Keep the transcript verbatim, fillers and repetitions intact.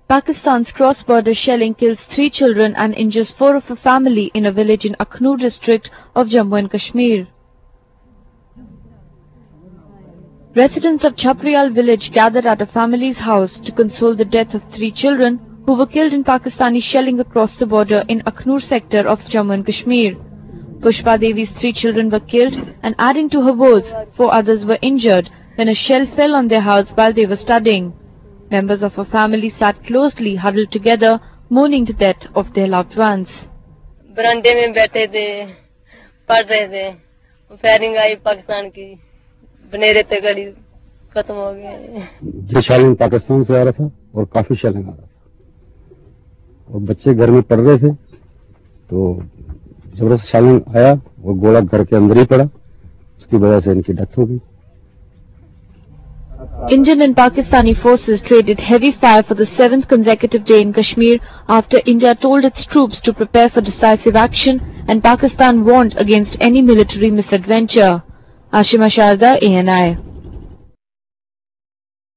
Pakistan's cross-border shelling kills three children and injures four of a family in a village in Akhnur district of Jammu and Kashmir. Residents of Chaprial village gathered at a family's house to console the death of three children who were killed in Pakistani shelling across the border in Akhnur sector of Jammu and Kashmir. Pushpa Devi's three children were killed and adding to her woes, four others were injured when a shell fell on their house while they were studying. Members of her family sat closely huddled together, mourning the death of their loved ones. बरामदे में बैठे थे, पढ़ रहे थे, firing आई पाकिस्तान की, बनेरे तक गाड़ी खत्म हो गए। ये शैलिंग पाकिस्तान से आ रहा था और काफी शैलिंग आ रहा था और बच्चे घर में पढ़ रहे थे तो जबरदस्त शैलिंग आया और गोला घर के अंदर ही पड़ा, उसकी वजह से इनकी डेथ हो गई। Indian and Pakistani forces traded heavy fire for the seventh consecutive day in Kashmir after India told its troops to prepare for decisive action and Pakistan warned against any military misadventure. Ashima Sharda, A N I.